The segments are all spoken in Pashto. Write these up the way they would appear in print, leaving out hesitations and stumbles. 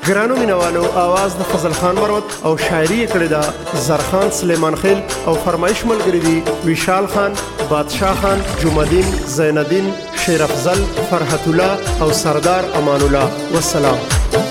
ګرانو مینوالو، आवाज د فضل خان مروت او شاعري کړې ده زرخان سلیمان خیل او فرمایش ملګری دي ویشال خان، بادشاه خان، جمعدین، زین الدین، شیر افضل، فرحت الله او سردار امان الله. والسلام.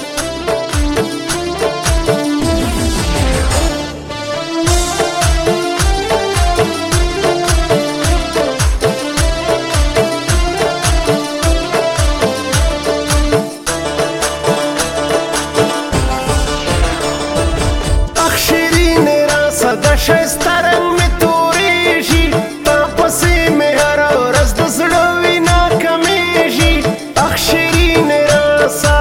شایسته رنګ مې تورېږي، تا پسې مې هره ورځ د زړه وینا کمیږي. اخ شیرینې راسه،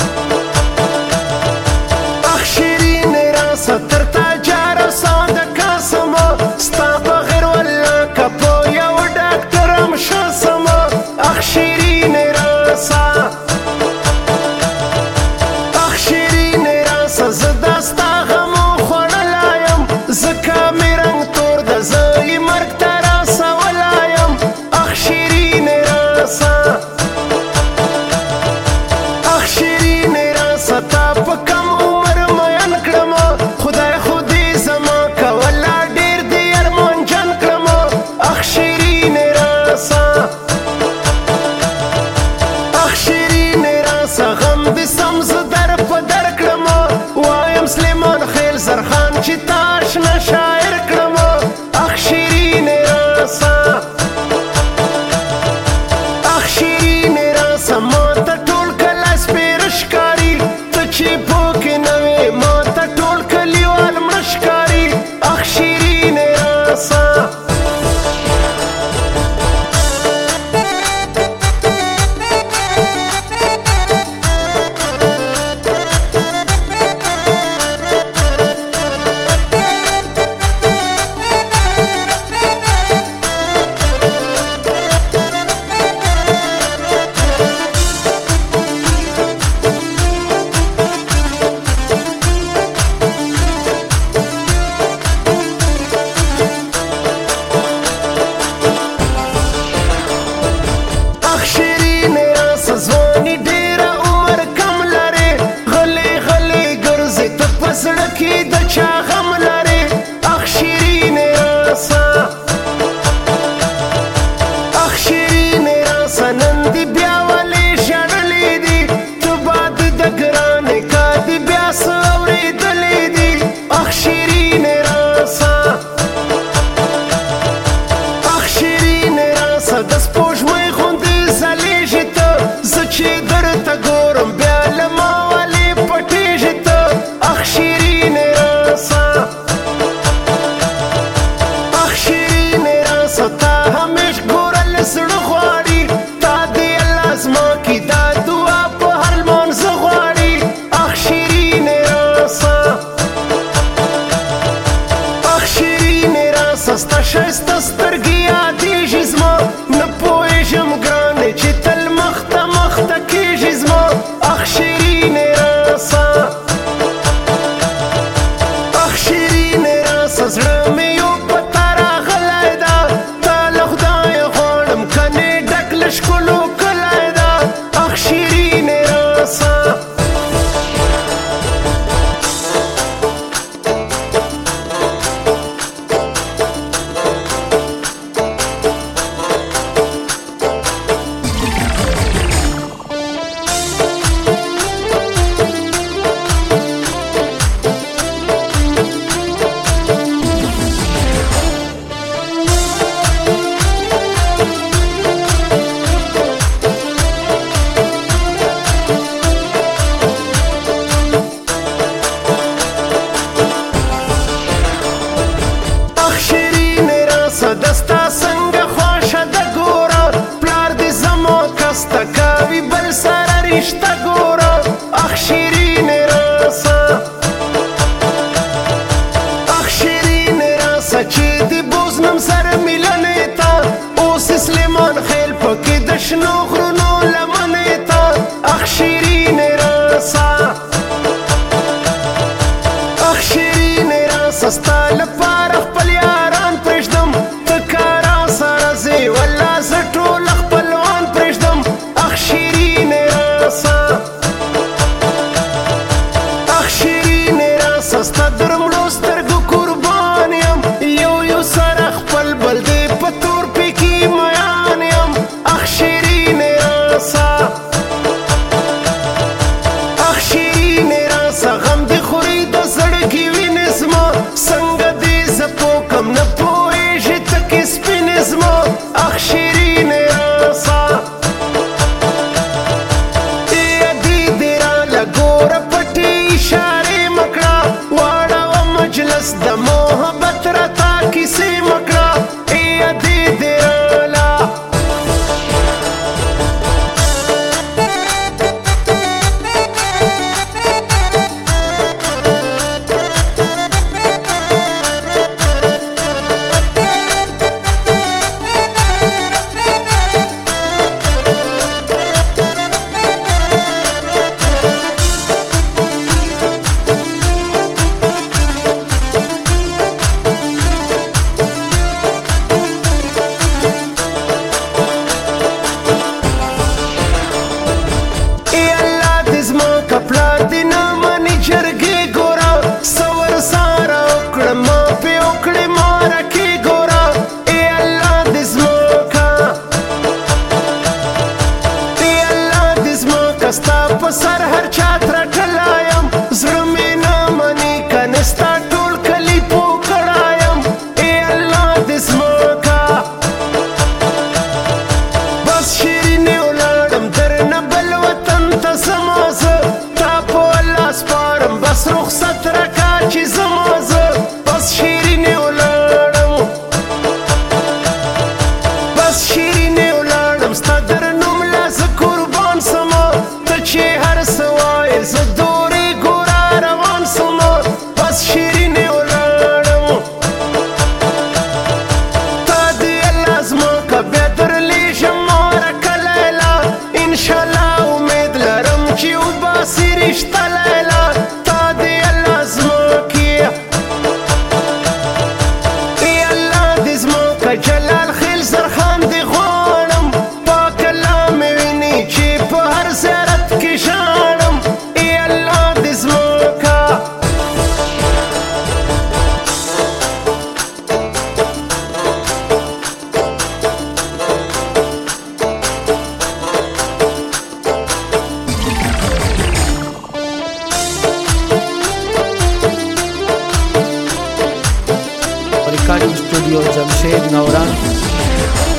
اخ شیرینې راسه، تر تا جاره ساده کاسمه، ستا بغیر والله که په یو ډاکټر هم ښه سمه. اخ شیرینې راسه، اخ شیرینې راسه، زه دا ستا غمو خوړلی یم، ځکه مې رنګ تور ده، زه یې مرګ ته رسولی یم. اخ شیرینې راسه، اخ شیرینې راسه، تا په کم عمر مین کړمه، خدای خو دې زما کوله ډېر دې ارمانجن کړمه. اخ شیرینې راسه، اخ شیرینې راسه، غم دې سم زه در په در کړمه، وایم سلیمان خیل زرخان چې تا اشنا شاعر کړمه. اخ شیرینې راسه، اخ شیرینې راسه، ما ته ټول کله سپېره ښکاري، ته چې پکې نه وې ما ته ټول کلیوال مړه ښکاري. اخ شیرینې راسه، ځواني ډېره عمر کم لرې، غلې غلې ګرځې ته په زړه کې د چا غم لرې. اخ شیرینې راسه، اخ شیرینې راسه، نن دې بیا ولې ژړلې دي، ته باد د ګرانې کا دې بیا څه اورېدلې دي. اخ شیرینې راسه، اخ شیرینې راسه، د سپوږمۍ غوندې ځلېږي ته، زه چې درته ګورم بیا له ما ولې پټېږي ته. اخ شیرینې راسه، اخ شیرینې راسه، تا همیش ګورل زړه غواړي، تا دې الله زما کې دا دعا په هر لمانځه غواړي. اخ شیرینې راسه، اخ شیرینې راسه، ستا ښایسته سترګې یادېږي زما، نه پوهېږم ګرانې چې تل مخته مخته کېږي زما. اخ شیرینې راسه، اخ شیرینې راسه، زړه مې یو په تا راغلی ده، تا له خدایه غواړم کنې ډک له ښکلو کلی ده. اخ شیرینې راسه، دستا څنګه خوښه ده ګوره، پلار دې زما کسته کوي بل سره رشته ګوره. اخ شیرینې راسه، اخ شیرینې راسه، چې دې بوزنم سره میلنې ته، اوس سلیمان خیل پکې د شنو غرونو لمنې ته. اخ شیرینې راسه، اخ شیرینې راسه، ستا لپاره خپل یاران پرېږدم، ته که راسره ځې والله زه ټول خپلوان پرېږدم. اخ شیرینې راسه، هر چا ترټلایم زړه مې نه مني کنه ستا ټول کلي پو کړایم ای الله دې زما کا بس شیرینې ولاړم درنه بل وطن ته زما زه تا په الله سپارم بس رخصت راکا چې زما زه بس شیرینې ولاړم بس شیرینې ولاړم ستا در نوم لا زه قربان سما ته چې هر څه وایې زه دورې ګوره روان سما بس شیرینې ولاړم تا دې الله زما که بیا درلیږم مارکه لیلا انشاءالله امید لرم چې وباسي رشته لیلا تا دې الله زما کې ای الله دې زما که جلال خیل زرخان دې غواړم پاک الله مې ویني چې په هر زیارت کې ژاړم ای الله دې زما که Recording Studio Jamshed Nauran